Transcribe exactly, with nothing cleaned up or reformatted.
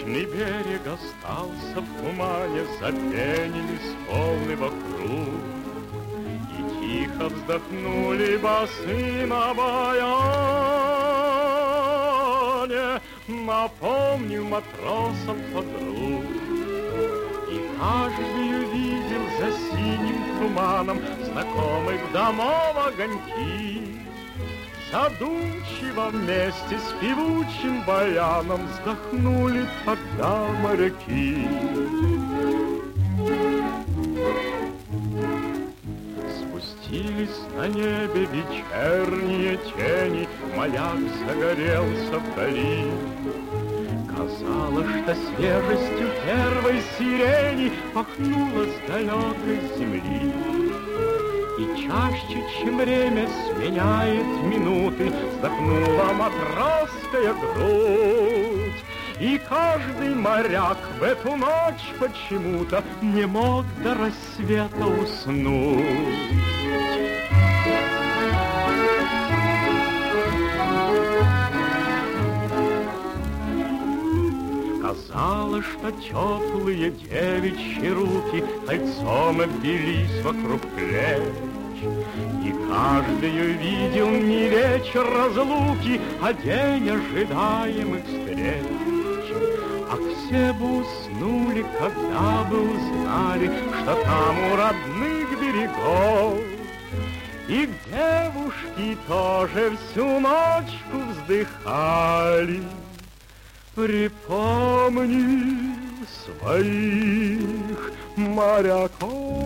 Вечный берег остался в тумане, запенились волны вокруг, и тихо вздохнули басы на баяне, напомнив матросам подруг. И каждый увидел за синим туманом знакомых домов огоньки. Задумчиво вместе с певучим баяном вздохнули тогда моряки. Спустились на небе вечерние тени, маяк загорелся вдали. Казалось, что свежестью первой сирени пахнуло с далекой земли. И чаще, чем время сменяет минуты, вздохнула матросская грудь. И каждый моряк в эту ночь почему-то не мог до рассвета уснуть. Казалось, что теплые девичьи руки кольцом обвелись вокруг плеч, и каждый увидел не вечер разлуки, а день ожидаемых встреч. А все бы уснули, когда бы узнали, что там у родных берегов их девушки тоже всю ночку вздыхали. Припомни своих моряков.